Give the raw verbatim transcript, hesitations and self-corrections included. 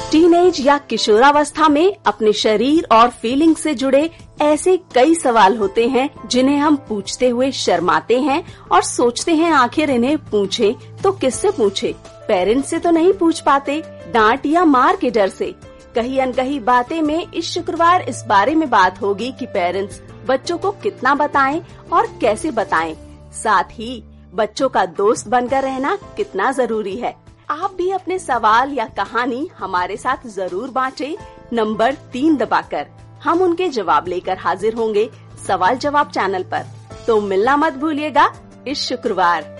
Teenage या किशोरावस्था में अपने शरीर और फीलिंग से जुड़े ऐसे कई सवाल होते हैं जिन्हें हम पूछते हुए शर्माते हैं और सोचते हैं आखिर इन्हें पूछे तो किससे पूछे। पेरेंट्स से तो नहीं पूछ पाते, डांट या मार के डर से। कहीं अनकही बातें में इस शुक्रवार इस बारे में बात होगी कि पेरेंट्स बच्चों को कितना बताएं और कैसे बताएं। साथ ही बच्चों का दोस्त बनकर रहना कितना जरूरी है। आप भी अपने सवाल या कहानी हमारे साथ जरूर बांटें नंबर तीन दबाकर। हम उनके जवाब लेकर हाजिर होंगे सवाल जवाब चैनल पर। तो मिलना मत भूलिएगा इस शुक्रवार।